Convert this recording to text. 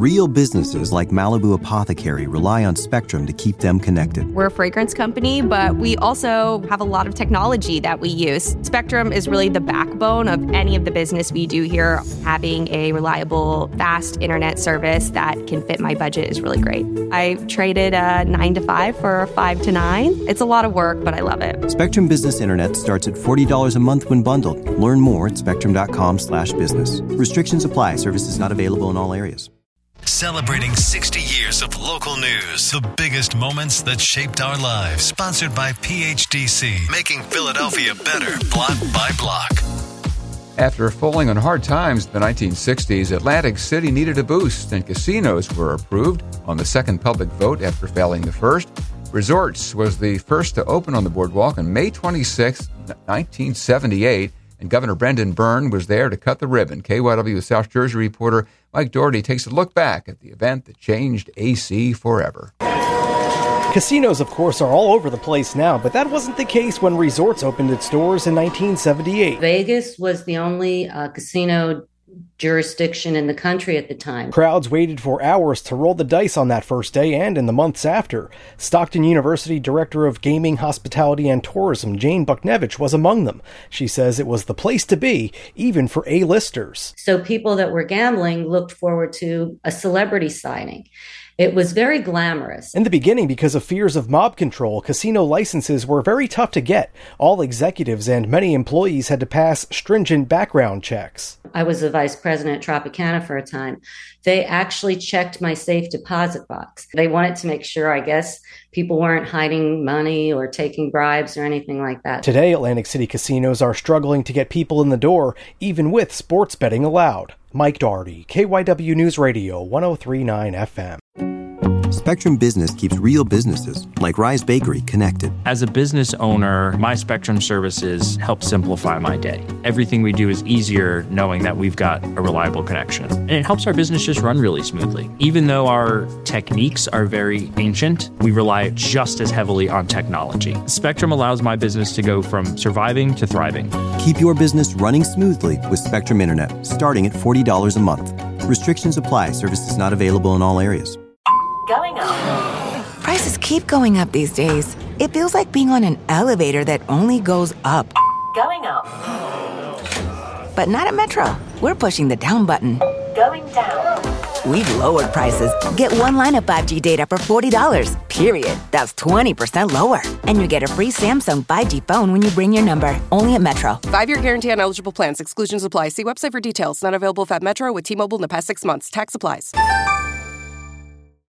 Real businesses like Malibu Apothecary rely on Spectrum to keep them connected. We're a fragrance company, but we also have a lot of technology that we use. Spectrum is really the backbone of any of the business we do here. Having a reliable, fast internet service that can fit my budget is really great. I traded a 9 to 5 for a 5 to 9. It's a lot of work, but I love it. Spectrum Business Internet starts at $40 a month when bundled. Learn more at spectrum.com/business. Restrictions apply. Services not available in all areas. Celebrating 60 years of local news. The biggest moments that shaped our lives. Sponsored by PHDC. Making Philadelphia better block by block. After falling on hard times in the 1960s, Atlantic City needed a boost, and casinos were approved on the second public vote after failing the first. Resorts was the first to open on the boardwalk on May 26, 1978, and Governor Brendan Byrne was there to cut the ribbon. KYW South Jersey reporter Mike Doherty takes a look back at the event that changed AC forever. Casinos, of course, are all over the place now, but that wasn't the case when Resorts opened its doors in 1978. Vegas was the only casino jurisdiction in the country at the time. Crowds waited for hours to roll the dice on that first day and in the months after. Stockton University Director of Gaming, Hospitality, and Tourism, Jane Bucknevich, was among them. She says it was the place to be, even for A-listers. So people that were gambling looked forward to a celebrity signing. It was very glamorous. In the beginning, because of fears of mob control, casino licenses were very tough to get. All executives and many employees had to pass stringent background checks. I was the vice president at Tropicana for a time. They actually checked my safe deposit box. They wanted to make sure, I guess, people weren't hiding money or taking bribes or anything like that. Today, Atlantic City casinos are struggling to get people in the door, even with sports betting allowed. Mike Doherty, KYW News Radio, 103.9 FM. Spectrum Business keeps real businesses, like Rise Bakery, connected. As a business owner, my Spectrum services help simplify my day. Everything we do is easier knowing that we've got a reliable connection. And it helps our business just run really smoothly. Even though our techniques are very ancient, we rely just as heavily on technology. Spectrum allows my business to go from surviving to thriving. Keep your business running smoothly with Spectrum Internet, starting at $40 a month. Restrictions apply. Services not available in all areas. Going up. Prices keep going up these days. It feels like being on an elevator that only goes up. Going up. But not at Metro. We're pushing the down button. Going down. We've lowered prices. Get one line of 5G data for $40, period. That's 20% lower. And you get a free Samsung 5G phone when you bring your number. Only at Metro. 5-year guarantee on eligible plans. Exclusions apply. See website for details. Not available at Metro with T-Mobile in the past 6 months. Tax applies.